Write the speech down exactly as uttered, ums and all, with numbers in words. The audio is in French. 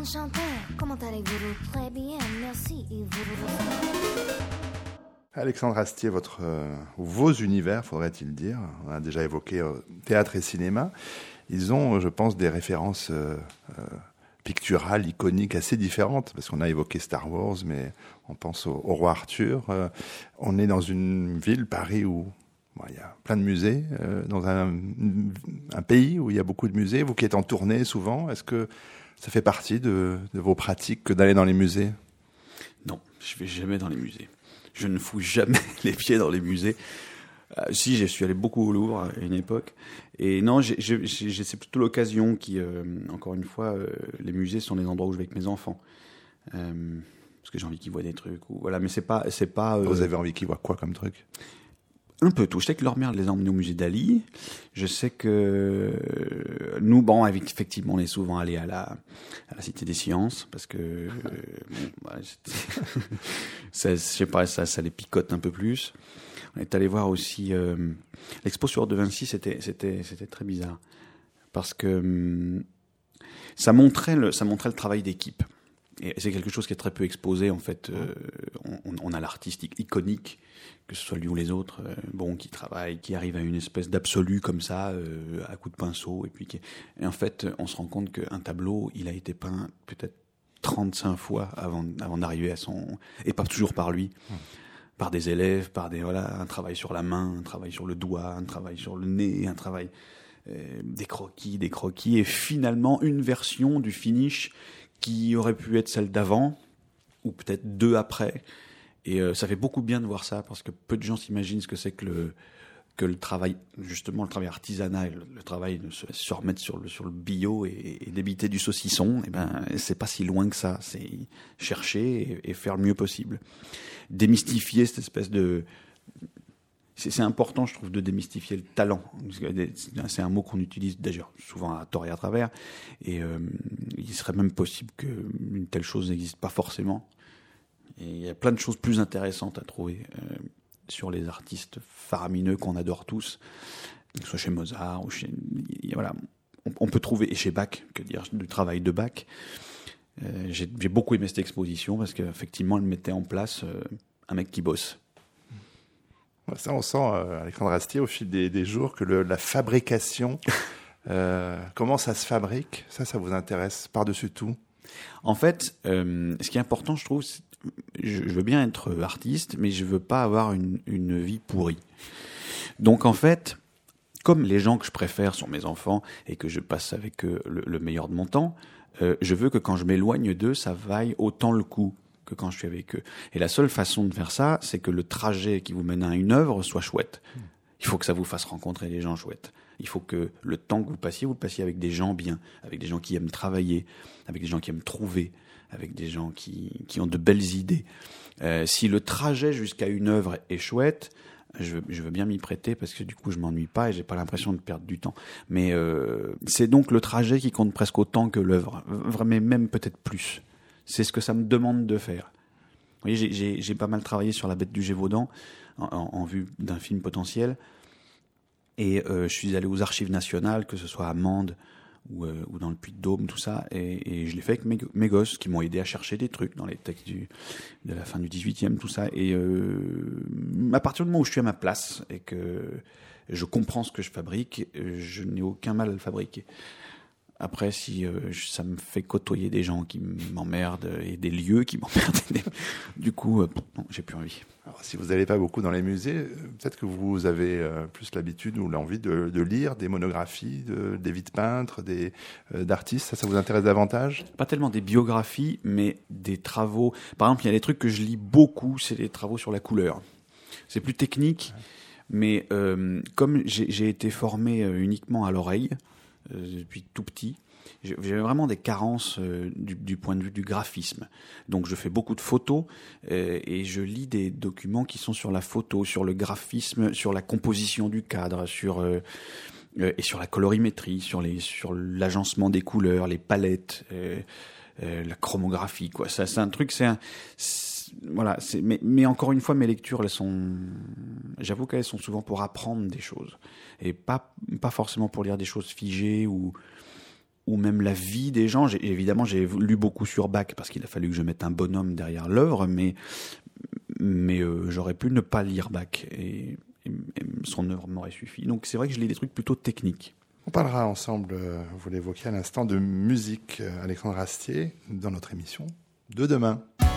enchanté. Comment allez-vous? Très bien, merci. Et vous? Alexandre Astier, votre, euh, vos univers, faudrait-il dire, on a déjà évoqué euh, théâtre et cinéma, ils ont, je pense, des références euh, euh, picturales, iconiques assez différentes, parce qu'on a évoqué Star Wars, mais on pense au, au roi Arthur. Euh, on est dans une ville, Paris, où bon, il y a plein de musées, euh, dans un, un pays où il y a beaucoup de musées. Vous qui êtes en tournée souvent, est-ce que ça fait partie de, de vos pratiques que d'aller dans les musées? Non, je vais jamais dans les musées. Je ne fous jamais les pieds dans les musées. Euh, si, je suis allé beaucoup au Louvre à une époque. Et non, j'ai, j'ai, j'ai, c'est plutôt l'occasion qui, euh, encore une fois, euh, les musées sont les endroits où je vais avec mes enfants. Euh, parce que j'ai envie qu'ils voient des trucs. Ou, voilà, mais c'est pas... C'est pas euh, Vous avez envie qu'ils voient quoi comme truc? Un peu tout. Je sais que leur mère les a emmenés au musée d'Ali. Je sais que nous, bon, effectivement, on est souvent allés à la, à la Cité des Sciences parce que, euh, bon, bah, ça, je sais pas, ça, ça les picote un peu plus. On est allé voir aussi euh, l'expo sur De Vinci. C'était, c'était, c'était très bizarre parce que hum, ça montrait le, ça montrait le travail d'équipe. Et c'est quelque chose qui est très peu exposé en fait. Euh, on, on a l'artiste iconique, que ce soit lui ou les autres, euh, bon, qui travaille, qui arrive à une espèce d'absolu comme ça, euh, à coup de pinceau, et puis qui... et en fait, on se rend compte qu'un tableau, il a été peint peut-être trente-cinq fois avant, avant d'arriver à son, et pas toujours par lui, mmh. par des élèves, par des voilà, un travail sur la main, un travail sur le doigt, un travail sur le nez, un travail euh, des croquis, des croquis, et finalement une version du finish qui aurait pu être celle d'avant, ou peut-être deux après. Et euh, ça fait beaucoup de bien de voir ça, parce que peu de gens s'imaginent ce que c'est que le, que le travail, justement le travail artisanal, le, le travail de se, se remettre sur le, sur le bio et, et d'éviter du saucisson, et ben, c'est pas si loin que ça. C'est chercher et, et faire le mieux possible. Démystifier cette espèce de... C'est, c'est important, je trouve, de démystifier le talent. C'est un mot qu'on utilise d'ailleurs souvent à tort et à travers. Et euh, il serait même possible qu'une telle chose n'existe pas forcément. Et il y a plein de choses plus intéressantes à trouver euh, sur les artistes faramineux qu'on adore tous, que ce soit chez Mozart ou chez... Voilà, on, on peut trouver, et chez Bach, que dire du travail de Bach. Euh, j'ai, j'ai beaucoup aimé cette exposition parce qu'effectivement, elle mettait en place euh, un mec qui bosse. Ça, on sent, euh, Alexandre Astier, au fil des, des jours, que le, la fabrication, euh, comment ça se fabrique, ça, ça vous intéresse par-dessus tout? En fait, euh, ce qui est important, je trouve, c'est, je, je veux bien être artiste, mais je veux pas avoir une, une vie pourrie. Donc, en fait, comme les gens que je préfère sont mes enfants et que je passe avec eux le, le meilleur de mon temps, euh, je veux que quand je m'éloigne d'eux, ça vaille autant le coup que quand je suis avec eux. Et la seule façon de faire ça, c'est que le trajet qui vous mène à une œuvre soit chouette. Il faut que ça vous fasse rencontrer des gens chouettes. Il faut que le temps que vous passiez, vous le passiez avec des gens bien, avec des gens qui aiment travailler, avec des gens qui aiment trouver, avec des gens qui, qui ont de belles idées. Euh, si le trajet jusqu'à une œuvre est chouette, je veux, je veux bien m'y prêter parce que du coup je m'ennuie pas et j'ai pas l'impression de perdre du temps. Mais euh, c'est donc le trajet qui compte presque autant que l'œuvre, vraiment même peut-être plus. C'est ce que ça me demande de faire. Vous voyez, j'ai, j'ai, j'ai pas mal travaillé sur La Bête du Gévaudan en, en, en vue d'un film potentiel. Et euh, je suis allé aux Archives nationales, que ce soit à Mende ou, euh, ou dans le Puy-de-Dôme, tout ça. Et, et je l'ai fait avec mes, mes gosses qui m'ont aidé à chercher des trucs dans les textes du, de la fin du dix-huitième, tout ça. Et euh, à partir du moment où je suis à ma place et que je comprends ce que je fabrique, je n'ai aucun mal à le fabriquer. Après, si euh, ça me fait côtoyer des gens qui m'emmerdent et des lieux qui m'emmerdent, du coup, euh, non, j'ai plus envie. Alors, si vous n'allez pas beaucoup dans les musées, peut-être que vous avez euh, plus l'habitude ou l'envie de, de lire des monographies, de, des vies de peintres, des, euh, d'artistes. Ça, ça vous intéresse davantage? Pas tellement des biographies, mais des travaux. Par exemple, il y a des trucs que je lis beaucoup, c'est des travaux sur la couleur. C'est plus technique, ouais. mais euh, comme j'ai, j'ai été formé euh, uniquement à l'oreille, Euh, depuis tout petit, j'ai vraiment des carences euh, du, du point de vue du graphisme. Donc je fais beaucoup de photos euh, et je lis des documents qui sont sur la photo, sur le graphisme, sur la composition du cadre, sur euh, euh, et sur la colorimétrie, sur les sur l'agencement des couleurs, les palettes, euh, euh, la chromographie, quoi. Ça, c'est un truc, c'est un c'est, voilà. C'est, mais, mais encore une fois, mes lectures, elles sont, j'avoue qu'elles sont souvent pour apprendre des choses et pas pas forcément pour lire des choses figées ou ou même la vie des gens. J'ai, évidemment, j'ai lu beaucoup sur Bach parce qu'il a fallu que je mette un bonhomme derrière l'œuvre, mais, mais euh, j'aurais pu ne pas lire Bach et, et, et son œuvre m'aurait suffi. Donc c'est vrai que je lis des trucs plutôt techniques. On parlera ensemble, euh, vous l'évoquez à l'instant, de musique, euh, Alexandre Astier, dans notre émission de demain.